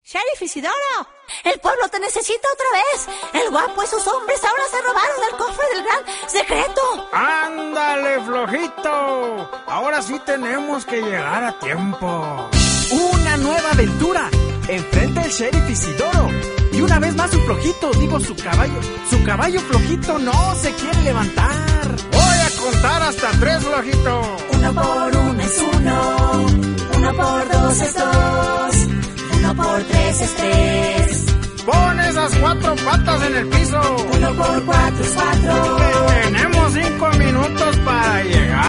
Sheriff Isidoro, el pueblo te necesita otra vez. El guapo y sus hombres ahora se robaron el cofre del gran secreto. ¡Ándale, flojito! Ahora sí tenemos que llegar a tiempo. Una nueva aventura. Enfrenta el Sheriff Isidoro. Y una vez más su flojito, su caballo flojito no se quiere levantar. Voy a contar hasta 3, flojito. 1 por 1 es 1, 1 por 2 es 2, 1 por 3 es 3. Pon esas 4 patas en el piso. 1 por 4 es 4. Tenemos 5 minutos para llegar.